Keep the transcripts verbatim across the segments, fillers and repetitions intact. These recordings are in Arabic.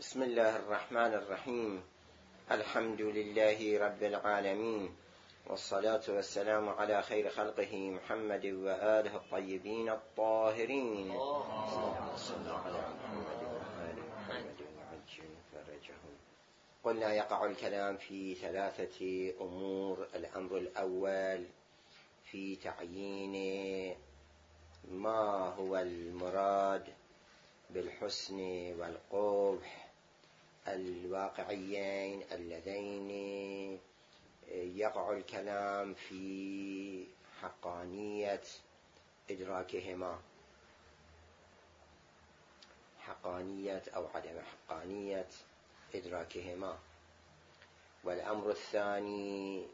بسم الله الرحمن الرحيم. الحمد لله رب العالمين، والصلاة والسلام على خير خلقه محمد وآله الطيبين الطاهرين. اللهم صل على محمد وآل محمد وعجل فرجهم. قلنا يقع الكلام في ثلاثة أمور. الأمر الأول في تعيين ما هو المراد بالحسن والقبح الواقعيين اللذين يقع الكلام في حقانية إدراكهما، حقانية أو عدم حقانية إدراكهما. والأمر الثاني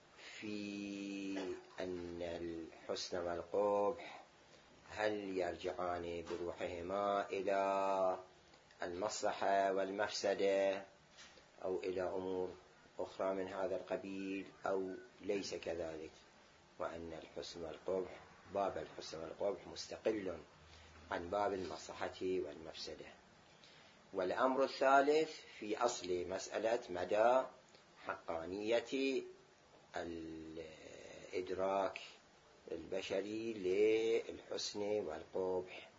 في أن الحسن والقبح هل يرجعان بروحهما إلى المصلحة والمفسدة أو إلى أمور أخرى من هذا القبيل أو ليس كذلك، وأن الحسن والقبح باب الحسن والقبح مستقل عن باب المصلحة والمفسدة. والأمر الثالث في أصل مسألة مدى حقانية الإدراك البشري للحسن والقبح.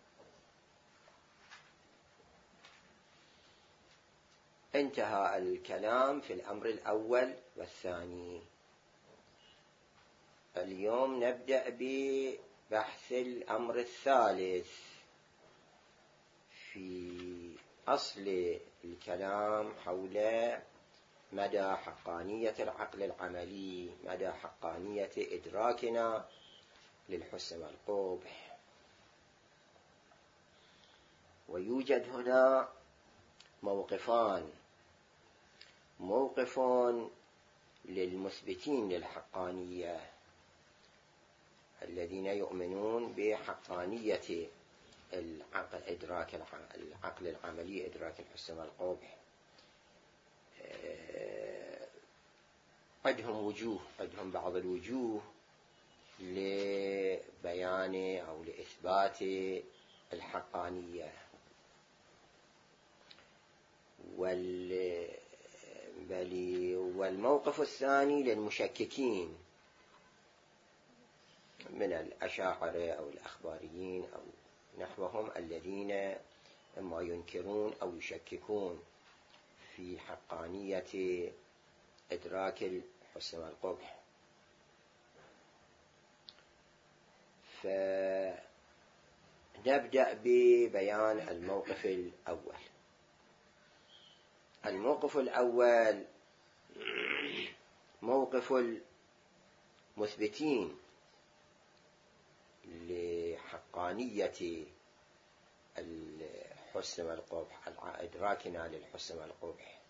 انتهى الكلام في الأمر الأول والثاني. اليوم نبدأ ببحث الأمر الثالث في أصل الكلام حول مدى حقانية العقل العملي، مدى حقانية إدراكنا للحسن والقبح. ويوجد هنا موقفان: موقف للمثبتين للحقانية الذين يؤمنون بحقانية العقل إدراك العقل العملي، إدراك الحسن والقبح. عندهم وجوه، عندهم بعض الوجوه لبيان أو لإثبات الحقانية. والموقف الثاني للمشككين من الأشاعرة أو الأخباريين أو نحوهم، الذين إما ينكرون أو يشككون في حقانية إدراك الحسن والقبح. فنبدأ ببيان الموقف الأول. الموقف الأول موقف المثبتين لحقانية الحسن والقبح، إدراكنا للحسن والقبح،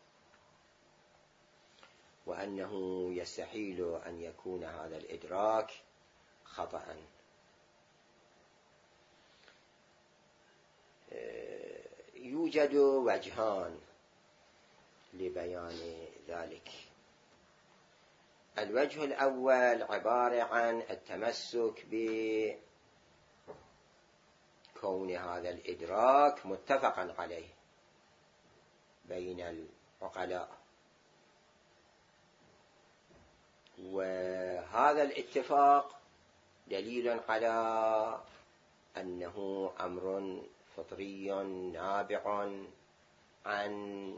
وأنه يستحيل أن يكون هذا الإدراك خطأ. يوجد وجهان لبيان ذلك. الوجه الأول عبارة عن التمسك بكون هذا الإدراك متفقا عليه بين العقلاء، وهذا الاتفاق دليل على أنه أمر فطري نابع عن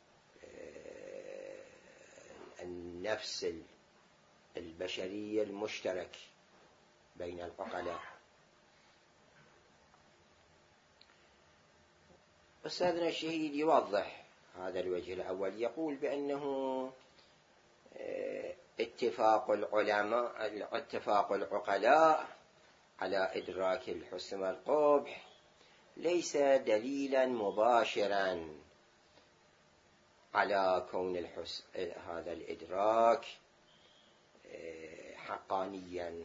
النفس البشرية المشترك بين العقلاء. أستاذنا الشهيد يوضح هذا الوجه الأول، يقول بأنه اتفاق العلماء اتفاق العقلاء على إدراك الحسن والقبح ليس دليلا مباشرا على كون الحسن هذا الإدراك حقانيا،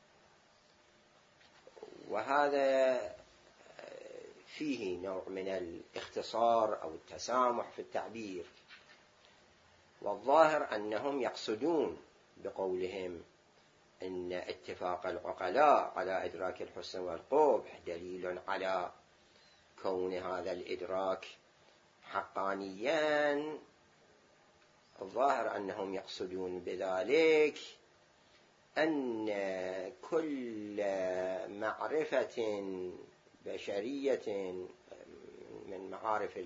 وهذا فيه نوع من الاختصار أو التسامح في التعبير. والظاهر أنهم يقصدون بقولهم إن اتفاق العقلاء على إدراك الحسن والقبح دليل على كون هذا الإدراك حقانيا، الظاهر أنهم يقصدون بذلك أن كل معرفة بشرية من معارف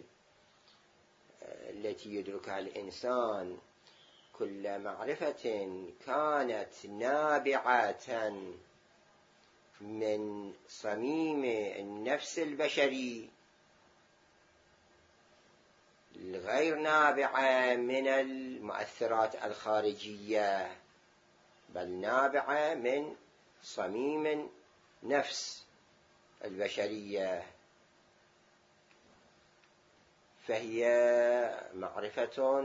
التي يدركها الإنسان، كل معرفة كانت نابعة من صميم النفس البشري، غير نابعة من المؤثرات الخارجية، بل نابعة من صميم نفس البشرية، فهي معرفة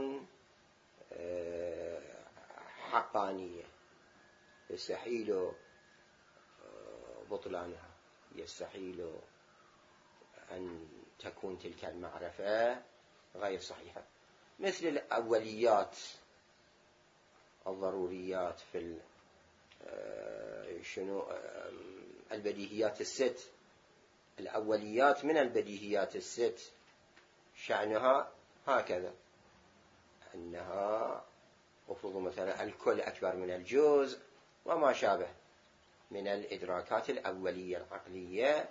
حقانية يستحيل بطلانها، يستحيل أن تكون تلك المعرفة غير صحيحة، مثل الأوليات الضروريات في شنو البديهيات الست. الأوليات من البديهيات الست شأنها هكذا، أنها أفرض مثلا الكل أكبر من الجزء وما شابه من الإدراكات الأولية العقلية،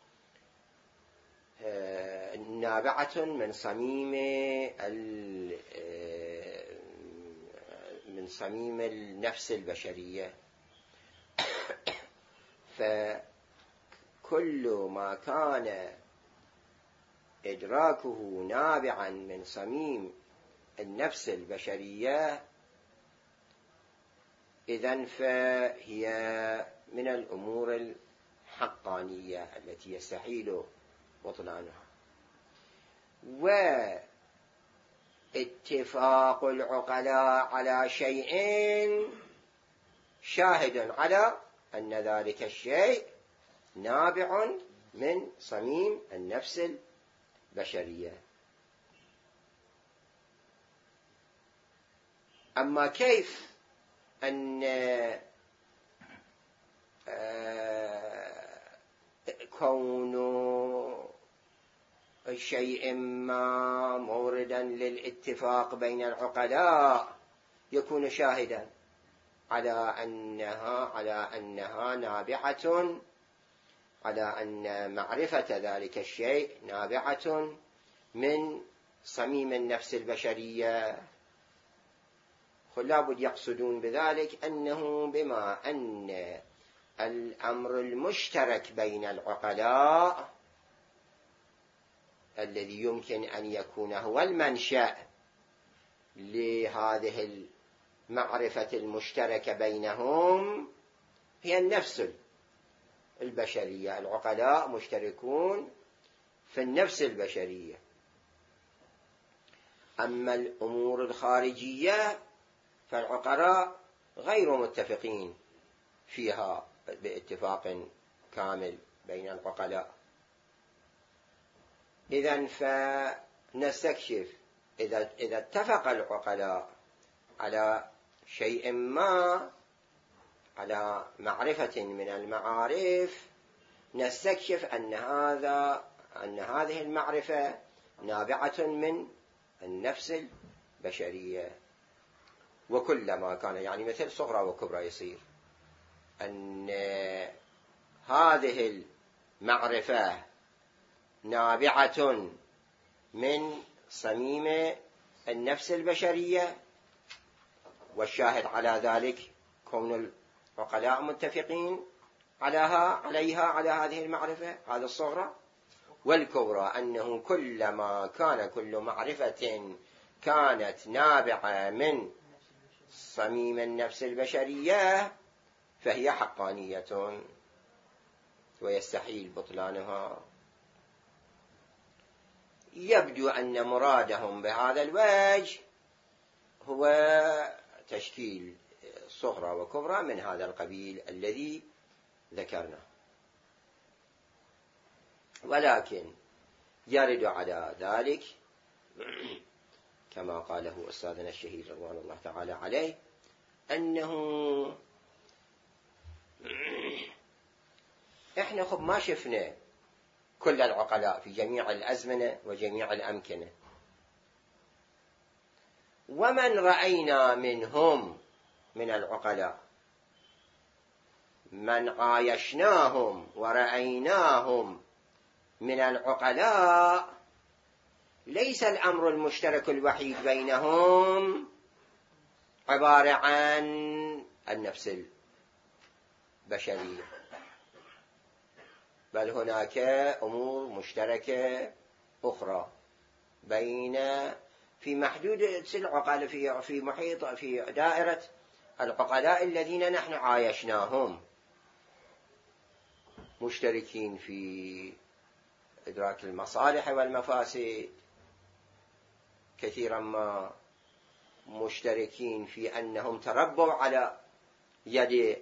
نابعة من صميم من صميم النفس البشرية. فكل ما كان إدراكه نابعا من صميم النفس البشرية إذن فهي من الأمور الحقانية التي يستحيل بطلانها. واتفاق العقلاء على شيء شاهد على أن ذلك الشيء نابع من صميم النفس البشرية. أما كيف أن كون شيء ما موردا للاتفاق بين العقلاء يكون شاهدا على أنها على أنها نابعة، على أن معرفة ذلك الشيء نابعة من صميم النفس البشرية؟ لابد يقصدون بذلك أنه بما أن الأمر المشترك بين العقلاء الذي يمكن أن يكون هو المنشأ لهذه المعرفة المشتركة بينهم هي النفس البشرية. العقلاء مشتركون في النفس البشرية، أما الأمور الخارجية فالعقلاء غير متفقين فيها باتفاق كامل بين العقلاء. إذن فنستكشف إذا إذا اتفق العقلاء على شيء ما، على معرفة من المعارف، نستكشف أن هذا أن هذه المعرفة نابعة من النفس البشرية. وكلما كان يعني مثل صغرى وكبرى يصير أن هذه المعرفة نابعة من صميم النفس البشرية، والشاهد على ذلك كون العقلاء متفقين عليها عليها على هذه المعرفة، هذا الصغرى. والكبرى أنه كلما كان كل معرفة كانت نابعة من صميم النفس البشرية فهي حقانية ويستحيل بطلانها. يبدو أن مرادهم بهذا الوجه هو تشكيل صغرى وكبرى من هذا القبيل الذي ذكرنا، ولكن يرد على ذلك كما قاله أستاذنا الشهيد رضوان الله تعالى عليه أنه إحنا خب ما شفنا كل العقلاء في جميع الأزمنة وجميع الأمكنة، ومن رأينا منهم من العقلاء، من عايشناهم ورأيناهم من العقلاء، ليس الأمر المشترك الوحيد بينهم عبارة عن النفس البشرية، بل هناك أمور مشتركة أخرى بين في محدود العقلاء، في في محيط في دائرة العقلاء الذين نحن عايشناهم، مشتركين في إدراك المصالح والمفاسد، كثيرا ما مشتركين في أنهم تربوا على يد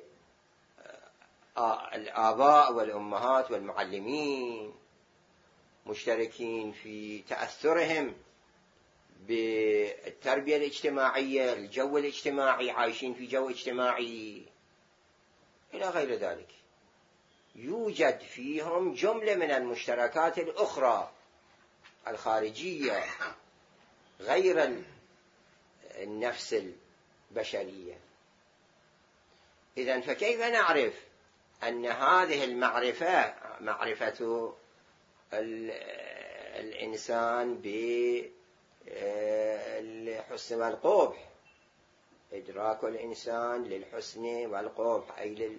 الآباء والأمهات والمعلمين، مشتركين في تأثرهم بالتربية الاجتماعية، الجو الاجتماعي، عايشين في جو اجتماعي إلى غير ذلك. يوجد فيهم جملة من المشتركات الأخرى الخارجية غير النفس البشرية. إذن فكيف نعرف أن هذه المعرفة معرفة الإنسان بالحسن والقبح، إدراك الإنسان للحسن والقبح، أي لل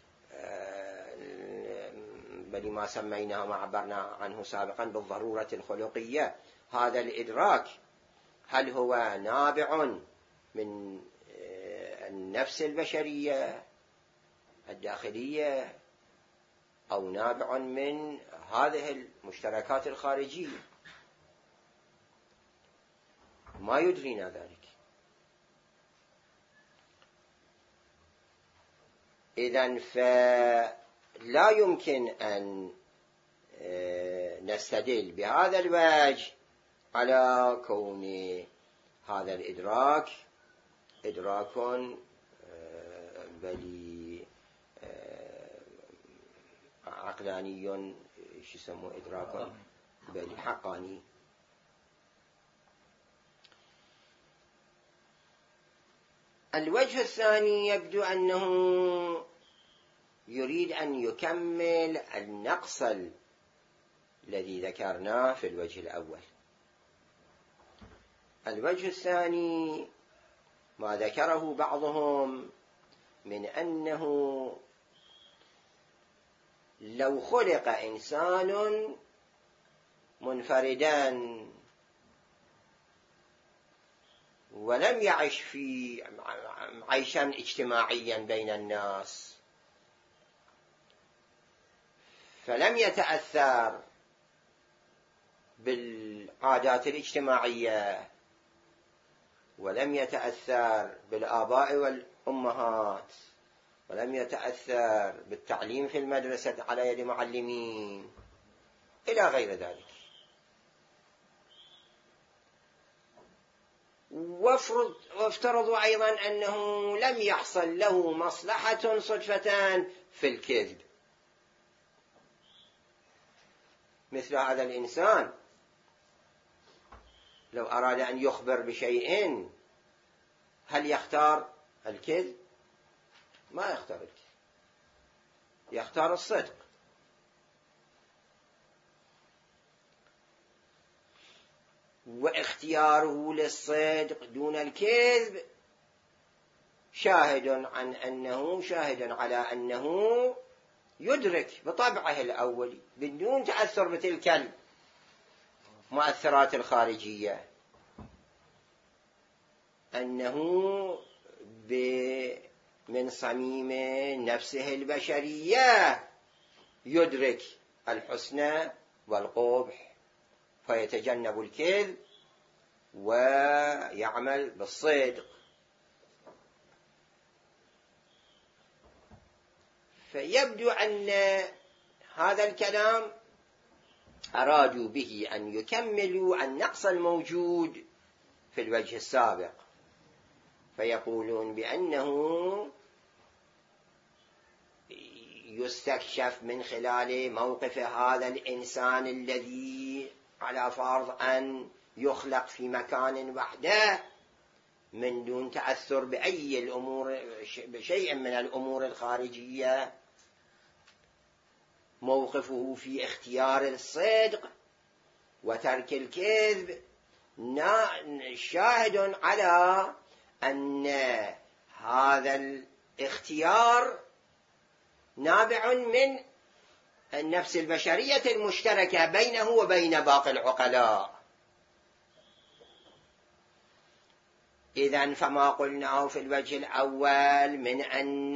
بل ما سميناه ما عبرنا عنه سابقا بالضرورة الخلقية، هذا الإدراك هل هو نابع من النفس البشرية الداخلية أو نابع من هذه المشتركات الخارجية؟ ما يدرينا ذلك. إذن فلا يمكن أن نستدل بهذا الوجه على كون هذا الإدراك إدراك بل عقلاني، شو يسموه إدراك بل حقاني. الوجه الثاني يبدو أنه يريد أن يكمل النقص الذي ذكرناه في الوجه الأول. الوجه الثاني ما ذكره بعضهم من أنه لو خلق إنسان منفردا ولم يعش في عيشا اجتماعيا بين الناس، فلم يتأثر بالعادات الاجتماعية، ولم يتأثر بالآباء والأمهات، ولم يتأثر بالتعليم في المدرسة على يد معلمين إلى غير ذلك، وافترضوا أيضا أنه لم يحصل له مصلحة صدفة في الكذب. مثل هذا الإنسان لو أراد أن يخبر بشيء هل يختار الكذب؟ ما يختار الكذب، يختار الصدق. واختياره للصدق دون الكذب شاهد عن أنه شاهد على أنه يدرك بطبعه الأولي بدون تأثر بتلك المؤثرات الخارجية أنه من صميم نفسه البشرية يدرك الحسن والقبح، فيتجنب الكذب ويعمل بالصدق. فيبدو أن هذا الكلام أرادوا به أن يكملوا النقص الموجود في الوجه السابق، فيقولون بأنه يستكشف من خلال موقف هذا الإنسان الذي على فرض أن يخلق في مكان وحده من دون تأثر بأي الأمور بشيء من الأمور الخارجية، موقفه في اختيار الصدق وترك الكذب شاهد على أن هذا الاختيار نابع من النفس البشرية المشتركة بينه وبين باقي العقلاء. إذن فما قلناه في الوجه الأول من أن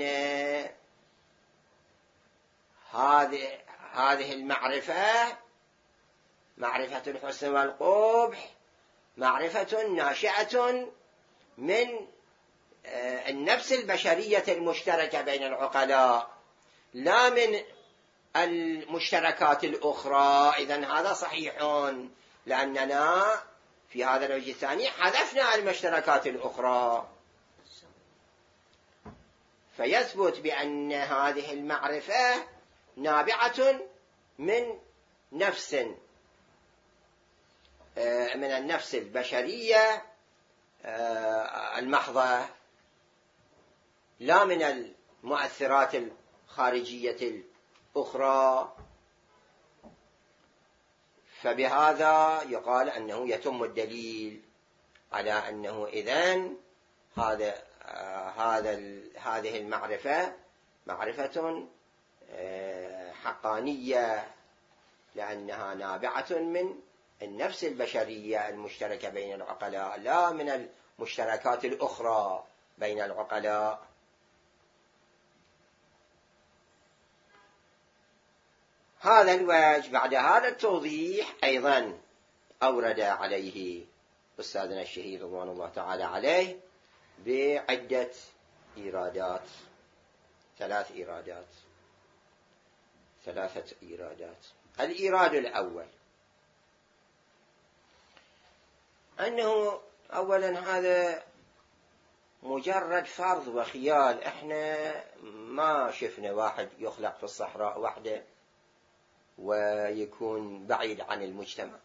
هذه هذه المعرفة، معرفة الحسن والقبح، معرفة ناشئة من النفس البشرية المشتركة بين العقلاء لا من المشتركات الأخرى. إذن هذا صحيح، لأننا في هذا الوجه الثاني حذفنا المشتركات الأخرى، فيثبت بأن هذه المعرفة نابعة من نفس من النفس البشرية المحضة، لا من المؤثرات الخارجية الأخرى. فبهذا يقال أنه يتم الدليل على أنه إذن هذا هذا هذه المعرفة معرفة حقانية، لأنها نابعة من النفس البشرية المشتركة بين العقلاء لا من المشتركات الأخرى بين العقلاء. هذا الوجه بعد هذا التوضيح أيضا أورد عليه أستاذنا الشهيد رضوان الله تعالى عليه بعدة إيرادات، ثلاث إيرادات ثلاثة إيرادات. الإيراد الأول أنه أولا هذا مجرد فرض وخيال، إحنا ما شفنا واحد يخلق في الصحراء وحده ويكون بعيد عن المجتمع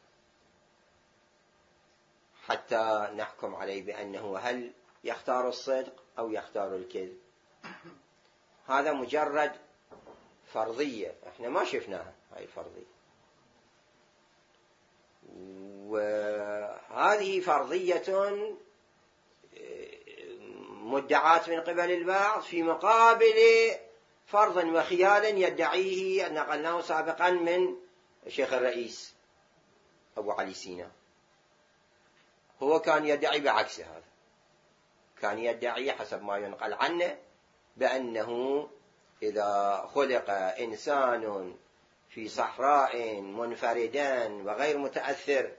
حتى نحكم عليه بأنه هل يختار الصدق أو يختار الكذب. هذا مجرد فرضية، إحنا ما شفناها هاي الفرضية، وهذه فرضية مدعاة من قبل البعض في مقابل فرض وخيال يدعيه أن نقلناه سابقا من الشيخ الرئيس أبو علي سينا. هو كان يدعي بعكس هذا، كان يدعي حسب ما ينقل عنه بأنه إذا خلق إنسان في صحراء منفردا وغير متأثر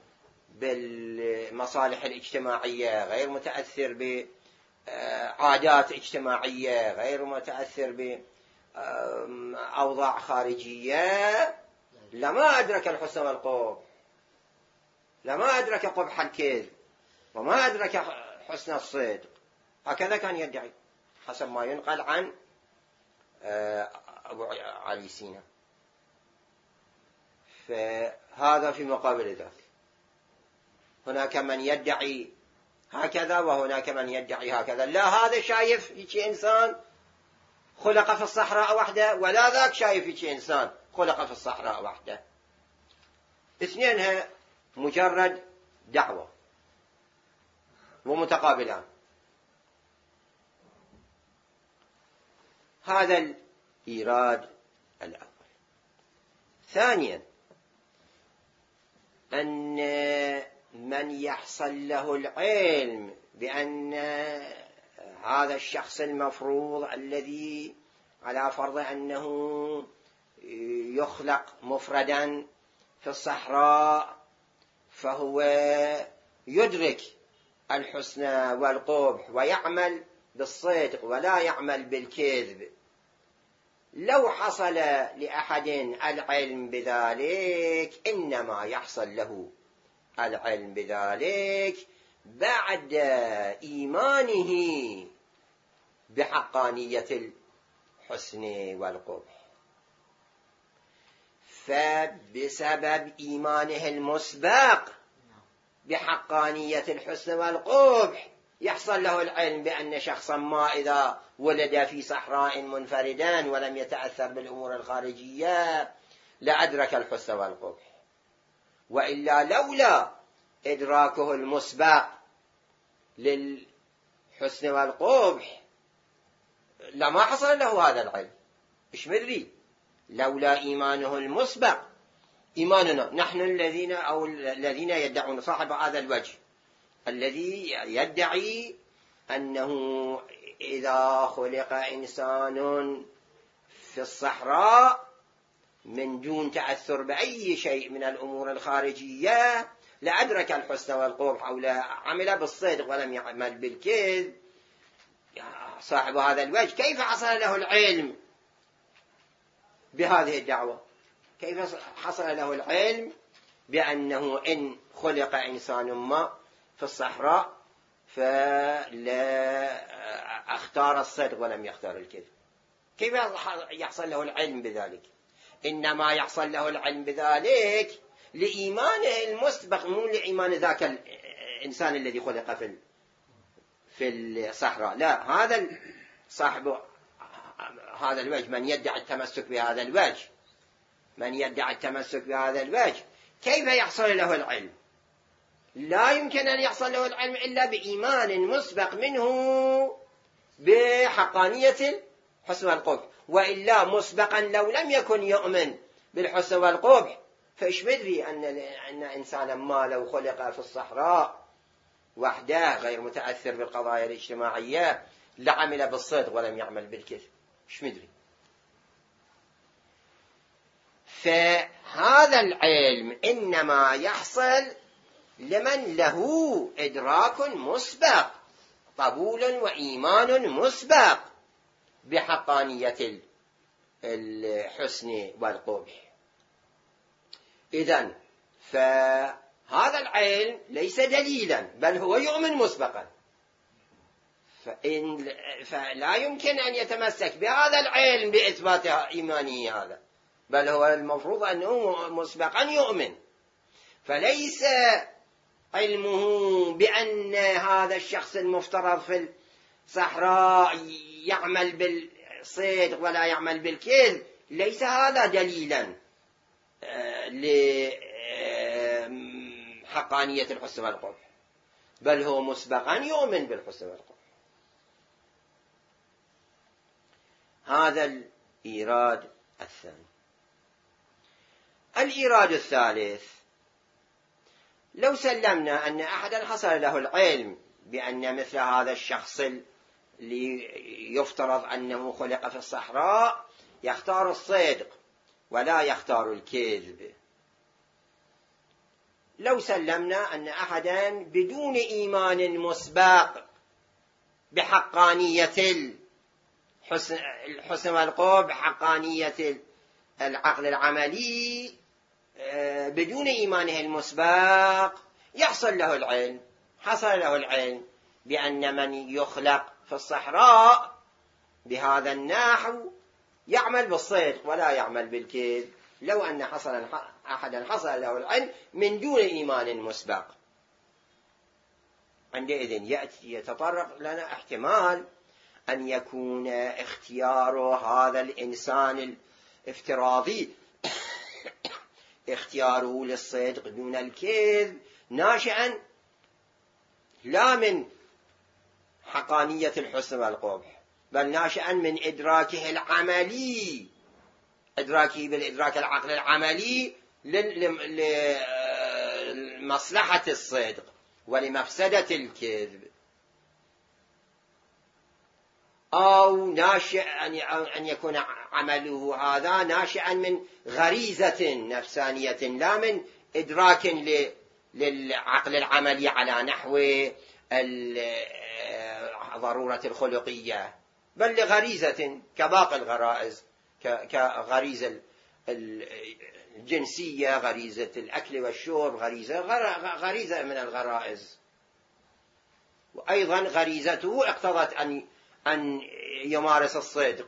بالمصالح الاجتماعية، غير متأثر بعادات اجتماعية، غير متأثر بأوضاع خارجية، لما أدرك الحسن والقبح، لما أدرك قبح الكذب، وما أدرك حسن الصدق. هكذا كان يدعي حسب ما ينقل عن أبو علي سينا. فهذا في مقابل ذلك هناك من يدعي هكذا وهناك من يدعي هكذا. لا هذا شايف هيك إنسان خلق في الصحراء وحده، ولا ذاك شايف هيك إنسان خلق في الصحراء وحده. اثنينها مجرد دعوة ومتقابلان. هذا الإيراد الأول. ثانيا أن من يحصل له العلم بأن هذا الشخص المفروض الذي على فرض أنه يخلق مفردا في الصحراء فهو يدرك الحسن والقبح ويعمل بالصدق ولا يعمل بالكذب، لو حصل لأحد العلم بذلك إنما يحصل له العلم بذلك بعد إيمانه بحقانية الحسن والقبح. فبسبب إيمانه المسبق بحقانية الحسن والقبح يحصل له العلم بأن شخصا ما إذا ولد في صحراء منفردا ولم يتأثر بالأمور الخارجية لأدرك الحسن والقبح، وإلا لولا إدراكه المسبق للحسن والقبح لما حصل له هذا العلم. إيش مدري لولا إيمانه المسبق. إيماننا نحن الذين أو الذين يدعون صاحب هذا الوجه الذي يدعي أنه إذا خلق إنسان في الصحراء من دون تأثر بأي شيء من الأمور الخارجية لأدرك الحسن والقبح أو لعمل بالصدق ولم يعمل بالكذب، صاحب هذا الوجه كيف حصل له العلم بهذه الدعوة؟ كيف حصل له العلم بأنه إن خلق إنسان ما في الصحراء فلا اختار الصدق ولم يختار الكذب؟ كيف يحصل له العلم بذلك؟ إنما يحصل له العلم بذلك لإيمانه المسبق، مو لإيمان ذاك الإنسان الذي خلق في في الصحراء. لا، هذا صاحب هذا الوجه من يدعي التمسك بهذا الوجه من يدعي التمسك بهذا الوجه كيف يحصل له العلم؟ لا يمكن أن يحصل له العلم إلا بإيمان مسبق منه بحقانية الحسن والقبح، وإلا مسبقا لو لم يكن يؤمن بالحسن والقبح فإيش مدري أن أن إنسانا ما لو خلق في الصحراء وحده غير متأثر بالقضايا الاجتماعية لعمل بالصدق ولم يعمل بالكذب، إيش مدري. فهذا العلم إنما يحصل لمن له إدراك مسبق، قبول وإيمان مسبق بحقانية الحسن والقبح. إذن فهذا العلم ليس دليلا بل هو يؤمن مسبقا، فإن فلا يمكن أن يتمسك بهذا العلم بإثبات إيمانه هذا، بل هو المفروض أنه مسبقا يؤمن. فليس علمه بأن هذا الشخص المفترض في الصحراء يعمل بالصدق ولا يعمل بالكذب ليس هذا دليلا لحقانية الحسن والقبح، بل هو مسبقا يؤمن بالحسن والقبح. هذا الإيراد الثاني. الإيراد الثالث: لو سلمنا أن أحدا حصل له العلم بأن مثل هذا الشخص اللي يفترض أنه خلق في الصحراء يختار الصدق ولا يختار الكذب، لو سلمنا أن أحدا بدون إيمان مسبق بحقانية الحسن والقبح، حقانية العقل العملي، بدون إيمانه المسبق يحصل له العلم حصل له العلم بأن من يخلق في الصحراء بهذا النحو يعمل بالصدق ولا يعمل بالكذب، لو أن حصل أحدا حصل له العلم من دون إيمان مسبق، عندئذ يأتي يتطرق لنا احتمال أن يكون اختيار هذا الإنسان الافتراضي اختياره للصدق دون الكذب ناشئا لا من حقانية الحسن والقبح، بل ناشئا من إدراكه العملي، إدراكه بالإدراك العقل العملي لمصلحة الصدق ولمفسدة الكذب، أو ناشئ أن يكون عمله هذا ناشئا من غريزة نفسانية لا من إدراك للعقل العملي على نحو الضرورة الخلقية، بل لغريزة كباقي الغرائز، كغريزة الجنسية، غريزة الأكل والشرب، غريزة غريزة من الغرائز، وأيضا غريزته اقتضت أن أن يمارس الصدق،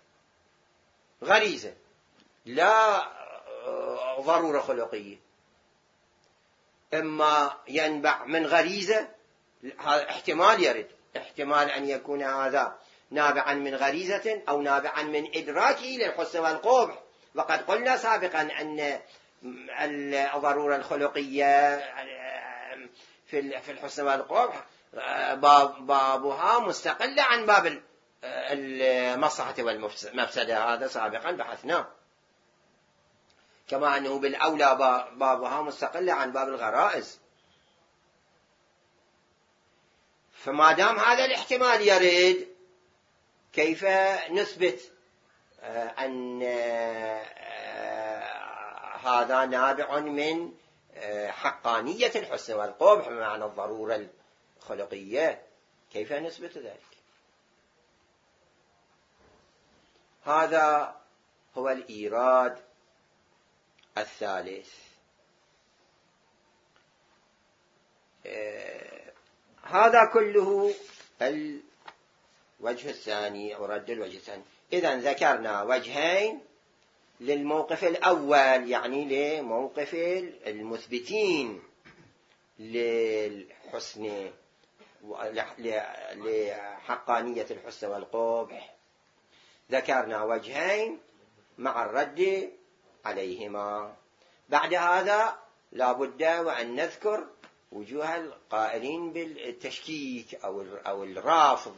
غريزة لا ضرورة خلقية، إما ينبع من غريزة هذا احتمال يرد، احتمال أن يكون هذا نابعا من غريزة أو نابعا من إدراكه للحسن والقبح. وقد قلنا سابقا أن الضرورة الخلقية في الحسن والقبح بابها مستقلة عن باب المصلحة والمفسدة، هذا سابقا بحثناه، كما أنه بالأولى بابها مستقلة عن باب الغرائز. فما دام هذا الاحتمال يرد، كيف نثبت أن هذا نابع من حقانية الحسن والقبح بمعنى الضرورة الخلقية؟ كيف نثبت ذلك؟ هذا هو الإيراد الثالث. هذا كله الوجه الثاني أو رد الوجه الثاني. إذن ذكرنا وجهين للموقف الأول، يعني لموقف المثبتين للحسن لحقانية الحسن والقبح، ذكرنا وجهين مع الرد عليهما. بعد هذا لا بد وأن نذكر وجوه القائلين بالتشكيك أو الرافض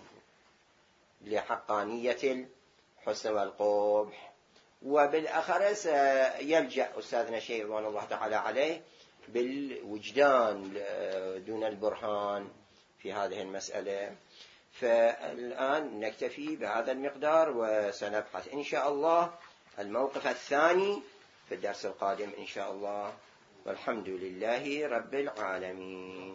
لحقانية الحسن والقبح، وبالأخرس يلجأ أستاذنا الشيخ رضوان الله تعالى عليه بالوجدان دون البرهان في هذه المسألة. فالآن نكتفي بهذا المقدار، وسنبحث إن شاء الله الموقف الثاني في الدرس القادم إن شاء الله، والحمد لله رب العالمين.